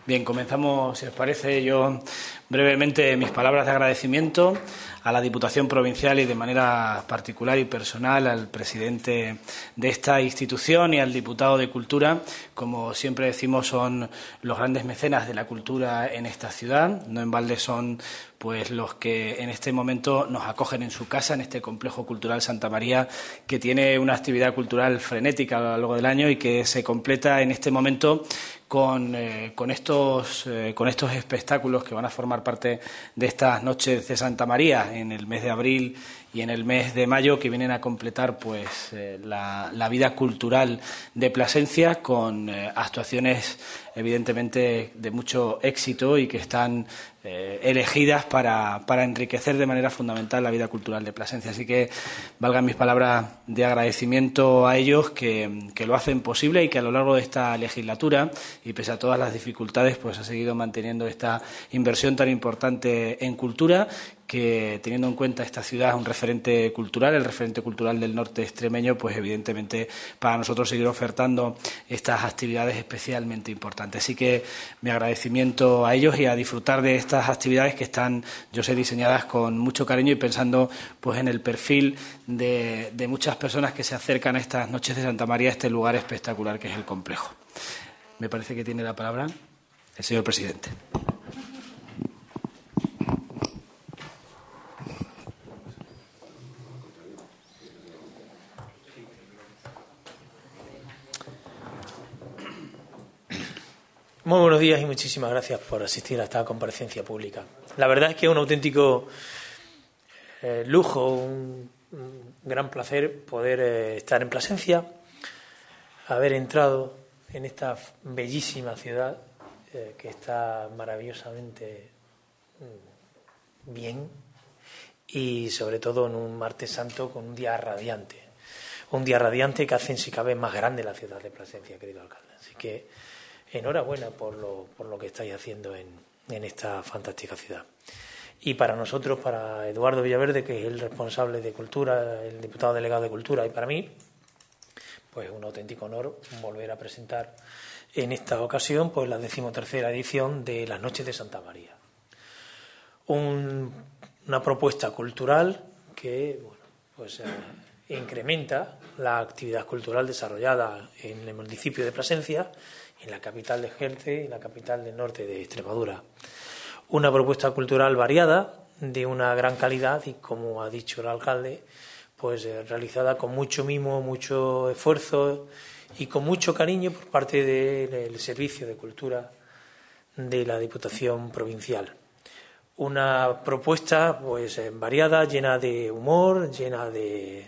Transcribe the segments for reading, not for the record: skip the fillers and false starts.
Bien, comenzamos, si os parece, yo brevemente mis palabras de agradecimiento a la Diputación Provincial y de manera particular y personal al presidente de esta institución y al diputado de Cultura. Como siempre decimos, son los grandes mecenas de la cultura en esta ciudad. No en balde son pues los que en este momento nos acogen en su casa, en este complejo cultural Santa María, que tiene una actividad cultural frenética a lo largo del año y que se completa en este momento con estos espectáculos que van a formar parte de estas noches de Santa María en el mes de abril y en el mes de mayo, que vienen a completar pues la vida cultural de Plasencia con actuaciones evidentemente de mucho éxito y que están elegidas para enriquecer de manera fundamental la vida cultural de Plasencia. Así que valgan mis palabras de agradecimiento a ellos que lo hacen posible y que a lo largo de esta legislatura y pese a todas las dificultades pues ha seguido manteniendo esta inversión tan importante en cultura, que teniendo en cuenta esta ciudad es un referente cultural, el referente cultural del norte extremeño, pues evidentemente para nosotros seguir ofertando estas actividades especialmente importantes. Así que mi agradecimiento a ellos y a disfrutar de estas actividades que están, yo sé, diseñadas con mucho cariño y pensando pues en el perfil de muchas personas que se acercan a estas noches de Santa María, a este lugar espectacular que es el complejo. Me parece que tiene la palabra el señor presidente. Muy buenos días y muchísimas gracias por asistir a esta comparecencia pública. La verdad es que es un auténtico lujo, un gran placer poder estar en Plasencia, haber entrado en esta bellísima ciudad que está maravillosamente bien y sobre todo en un martes santo con un día radiante que hace si cabe más grande la ciudad de Plasencia, querido alcalde. Así que enhorabuena por lo que estáis haciendo en esta fantástica ciudad. Y para nosotros, para Eduardo Villaverde, que es el responsable de Cultura, el diputado delegado de Cultura, y para mí, pues un auténtico honor volver a presentar en esta ocasión pues la 13ª edición de las Noches de Santa María. Una propuesta cultural que pues incrementa la actividad cultural desarrollada en el municipio de Plasencia, en la capital de Jerez y la capital del norte de Extremadura. Una propuesta cultural variada, de una gran calidad y, como ha dicho el alcalde, pues realizada con mucho mimo, mucho esfuerzo y con mucho cariño por parte del Servicio de Cultura de la Diputación Provincial. Una propuesta pues variada, llena de humor, llena de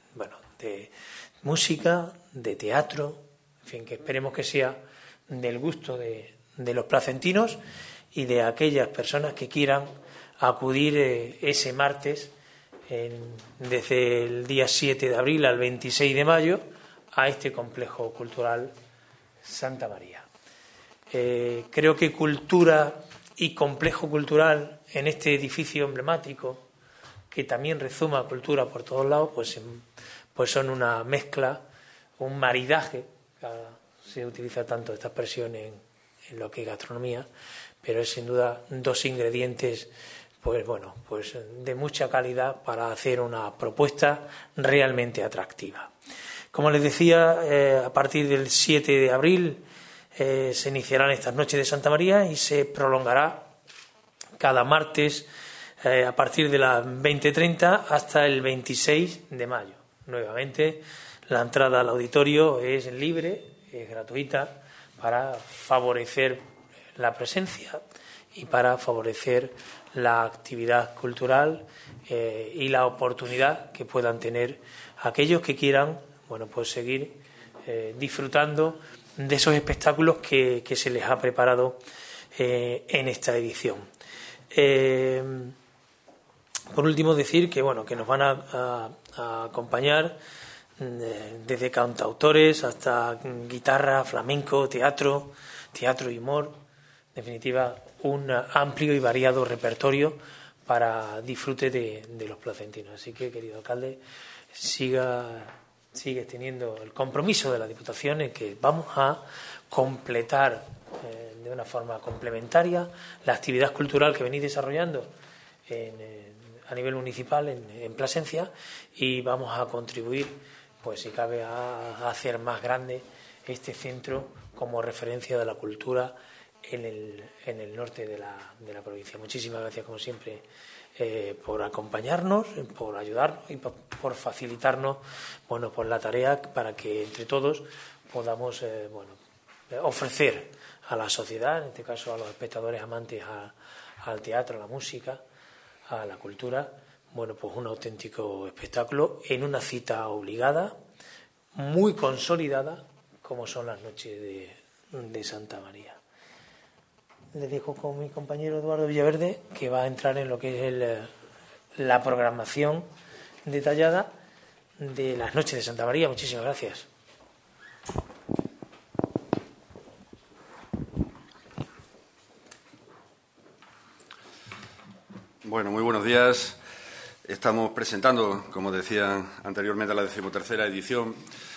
música, de teatro, en fin, que esperemos que sea del gusto de los placentinos y de aquellas personas que quieran acudir ese martes desde el día 7 de abril al 26 de mayo a este complejo cultural Santa María. Creo que cultura y complejo cultural en este edificio emblemático, que también rezuma cultura por todos lados, pues son una mezcla, un maridaje. Se utiliza tanto esta expresión en lo que es gastronomía, pero es sin duda dos ingredientes pues de mucha calidad para hacer una propuesta realmente atractiva. Como les decía, a partir del 7 de abril se iniciarán estas Noches de Santa María y se prolongará cada martes a partir de las 20:30 hasta el 26 de mayo. Nuevamente, la entrada al auditorio es libre, es gratuita, para favorecer la presencia y para favorecer la actividad cultural y la oportunidad que puedan tener aquellos que quieran pues seguir disfrutando de esos espectáculos que se les ha preparado en esta edición. Por último, decir que nos van a acompañar desde cantautores hasta guitarra, flamenco, teatro y humor. En definitiva, un amplio y variado repertorio para disfrute de los placentinos. Así que, querido alcalde, sigue teniendo el compromiso de la Diputación en que vamos a completar de una forma complementaria la actividad cultural que venís desarrollando a nivel municipal en Plasencia, y vamos a contribuir, pues si cabe, a hacer más grande este centro como referencia de la cultura en el norte de la provincia. Muchísimas gracias, como siempre, por acompañarnos, por ayudarnos y por facilitarnos, bueno, pues la tarea para que entre todos podamos ofrecer a la sociedad, en este caso a los espectadores amantes al teatro, a la música, a la cultura, bueno, pues un auténtico espectáculo en una cita obligada, muy consolidada, como son las noches de Santa María. Les dejo con mi compañero Eduardo Villaverde, que va a entrar en lo que es la programación detallada de las noches de Santa María. Muchísimas gracias. Bueno, muy buenos días. Estamos presentando, como decían anteriormente, la 13ª edición,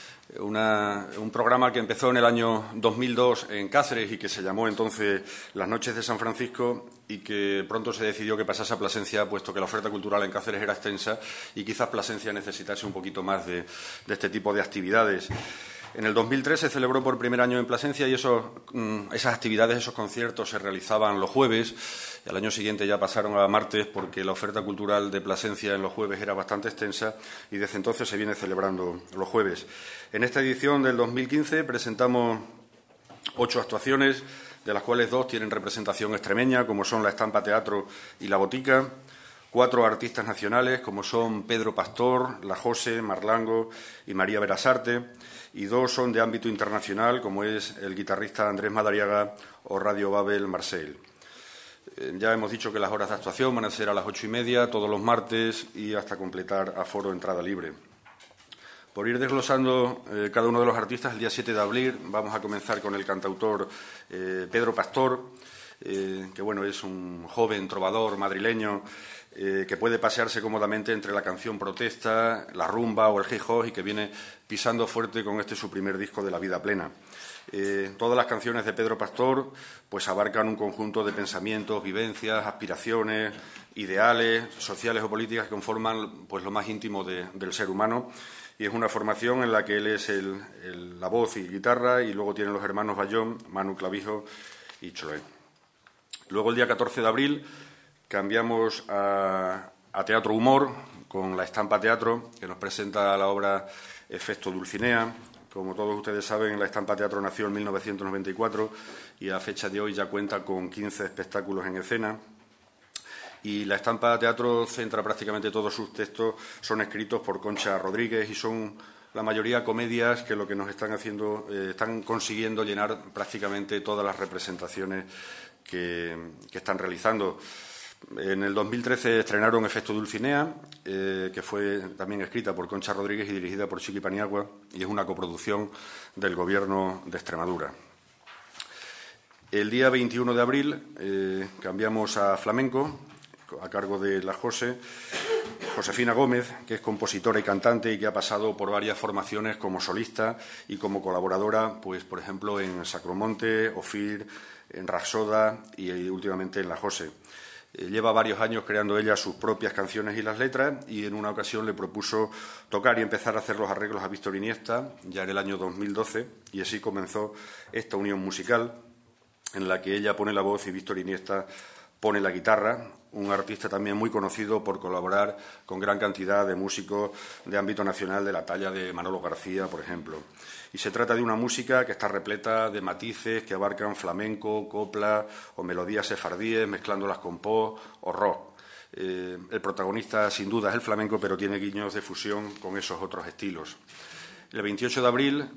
un programa que empezó en el año 2002 en Cáceres y que se llamó entonces Las Noches de San Francisco, y que pronto se decidió que pasase a Plasencia, puesto que la oferta cultural en Cáceres era extensa y quizás Plasencia necesitase un poquito más de este tipo de actividades. En el 2003 se celebró por primer año en Plasencia y esas actividades, esos conciertos se realizaban los jueves. El año siguiente ya pasaron a martes porque la oferta cultural de Plasencia en los jueves era bastante extensa y desde entonces se viene celebrando los jueves. En esta edición del 2015 presentamos 8 actuaciones, de las cuales 2 tienen representación extremeña, como son la Estampa Teatro y La Botica. 4 artistas nacionales, como son Pedro Pastor, La Jose, Marlango y María Berasarte, y 2 son de ámbito internacional, como es el guitarrista Andrés Madariaga o Radio Babel Marseille. Ya hemos dicho que las horas de actuación van a ser a las 8:30, todos los martes, y hasta completar aforo entrada libre. Por ir desglosando cada uno de los artistas, el día 7 de abril vamos a comenzar con el cantautor Pedro Pastor, que bueno, es un joven trovador madrileño que puede pasearse cómodamente entre la canción protesta, la rumba o el hip hop, y que viene pisando fuerte con su primer disco de La Vida Plena. Todas las canciones de Pedro Pastor pues abarcan un conjunto de pensamientos, vivencias, aspiraciones, ideales, sociales o políticas que conforman pues lo más íntimo del ser humano, y es una formación en la que él es la voz y guitarra, y luego tienen los hermanos Bayón, Manu Clavijo y Chloé. Luego, el día 14 de abril, cambiamos a Teatro Humor con la Estampa Teatro, que nos presenta la obra Efecto Dulcinea. Como todos ustedes saben, la Estampa Teatro nació en 1994 y a fecha de hoy ya cuenta con 15 espectáculos en escena. Y la Estampa Teatro centra prácticamente todos sus textos, son escritos por Concha Rodríguez y son la mayoría comedias que lo que nos están haciendo, están consiguiendo llenar prácticamente todas las representaciones que están realizando. En el 2013 estrenaron Efecto Dulcinea, que fue también escrita por Concha Rodríguez y dirigida por Chiqui Paniagua, y es una coproducción del Gobierno de Extremadura. El día 21 de abril cambiamos a flamenco, a cargo de la Josefina Gómez, que es compositora y cantante y que ha pasado por varias formaciones como solista y como colaboradora, pues por ejemplo en Sacromonte, Ofir, en Rapsoda y últimamente en La Jose. Lleva varios años creando ella sus propias canciones y las letras, y en una ocasión le propuso tocar y empezar a hacer los arreglos a Víctor Iniesta, ya en el año 2012, y así comenzó esta unión musical en la que ella pone la voz y Víctor Iniesta pone la guitarra, un artista también muy conocido por colaborar con gran cantidad de músicos de ámbito nacional de la talla de Manolo García, por ejemplo. Y se trata de una música que está repleta de matices que abarcan flamenco, copla o melodías sefardíes, mezclándolas con pop o rock. El protagonista, sin duda, es el flamenco, pero tiene guiños de fusión con esos otros estilos. El 28 de abril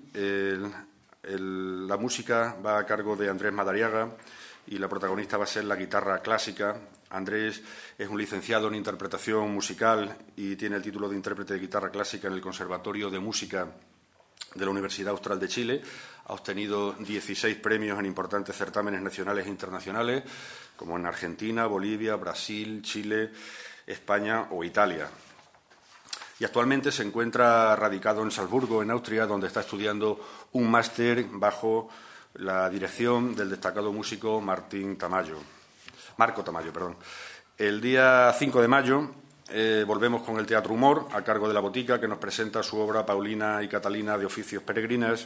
la música va a cargo de Andrés Madariaga y la protagonista va a ser la guitarra clásica. Andrés es un licenciado en interpretación musical y tiene el título de intérprete de guitarra clásica en el Conservatorio de Música de la Universidad Austral de Chile. Ha obtenido 16 premios en importantes certámenes nacionales e internacionales, como en Argentina, Bolivia, Brasil, Chile, España o Italia. Y actualmente se encuentra radicado en Salzburgo, en Austria, donde está estudiando un máster bajo la dirección del destacado músico Marco Tamayo. El día 5 de mayo volvemos con el Teatro Humor, a cargo de La Botica, que nos presenta su obra Paulina y Catalina de Oficios Peregrinas.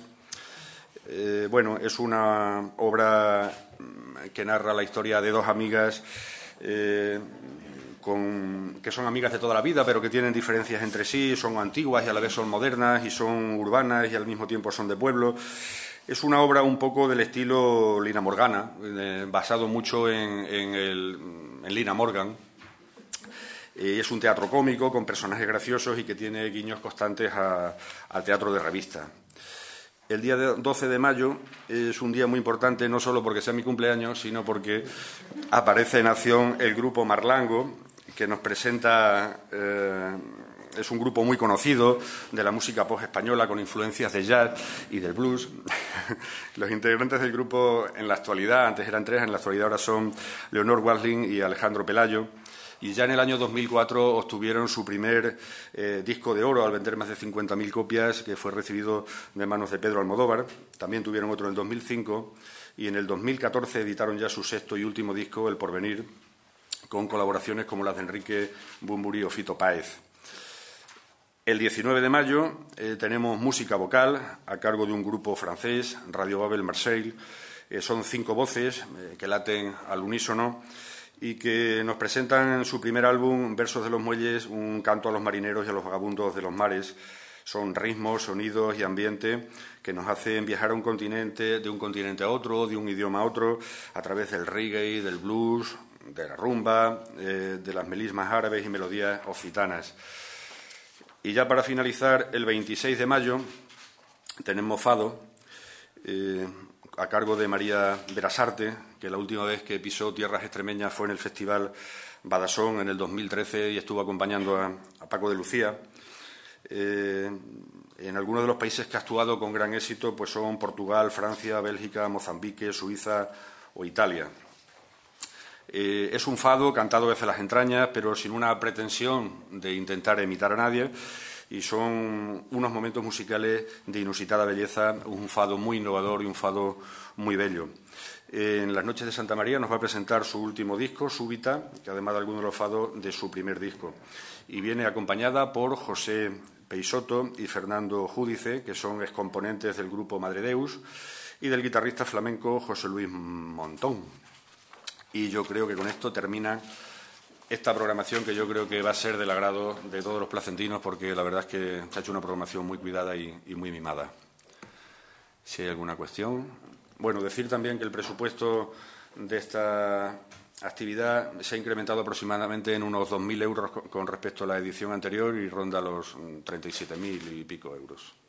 Es una obra que narra la historia de dos amigas que son amigas de toda la vida, pero que tienen diferencias entre sí, son antiguas y a la vez son modernas, y son urbanas y al mismo tiempo son de pueblo. Es una obra un poco del estilo Lina Morgana, basado mucho en Lina Morgan. Es un teatro cómico con personajes graciosos y que tiene guiños constantes al teatro de revista. El día 12 de mayo es un día muy importante, no solo porque sea mi cumpleaños, sino porque aparece en acción el grupo Marlango, que nos presenta. Es un grupo muy conocido de la música pop española, con influencias de jazz y del blues. Los integrantes del grupo en la actualidad, antes eran 3, en la actualidad ahora son Leonor Watling y Alejandro Pelayo. Y ya en el año 2004 obtuvieron su primer disco de oro al vender más de 50.000 copias, que fue recibido de manos de Pedro Almodóvar. También tuvieron otro en el 2005 y en el 2014 editaron ya su sexto y último disco, El Porvenir, con colaboraciones como las de Enrique Bunbury o Fito Páez. El 19 de mayo tenemos música vocal a cargo de un grupo francés, Radio Babel Marseille. Son 5 voces que laten al unísono y que nos presentan en su primer álbum, Versos de los Muelles, un canto a los marineros y a los vagabundos de los mares. Son ritmos, sonidos y ambiente que nos hacen viajar a un continente, de un continente a otro, de un idioma a otro, a través del reggae, del blues, de la rumba, de las melismas árabes y melodías occitanas. Y ya para finalizar, el 26 de mayo tenemos Fado, a cargo de María Berasarte, que la última vez que pisó tierras extremeñas fue en el Festival Badasón en el 2013 y estuvo acompañando a Paco de Lucía. En algunos de los países que ha actuado con gran éxito pues son Portugal, Francia, Bélgica, Mozambique, Suiza o Italia. Es un fado cantado desde las entrañas, pero sin una pretensión de intentar imitar a nadie, y son unos momentos musicales de inusitada belleza, un fado muy innovador y un fado muy bello. En las noches de Santa María nos va a presentar su último disco, Súbita, que además de algunos de los fados de su primer disco, y viene acompañada por José Peixoto y Fernando Júdice, que son excomponentes del grupo Madre Deus, y del guitarrista flamenco José Luis Montón. Y yo creo que con esto termina esta programación, que yo creo que va a ser del agrado de todos los placentinos, porque la verdad es que se ha hecho una programación muy cuidada y muy mimada. Si hay alguna cuestión. Bueno, decir también que el presupuesto de esta actividad se ha incrementado aproximadamente en unos 2.000 euros con respecto a la edición anterior y ronda los 37.000 y pico euros.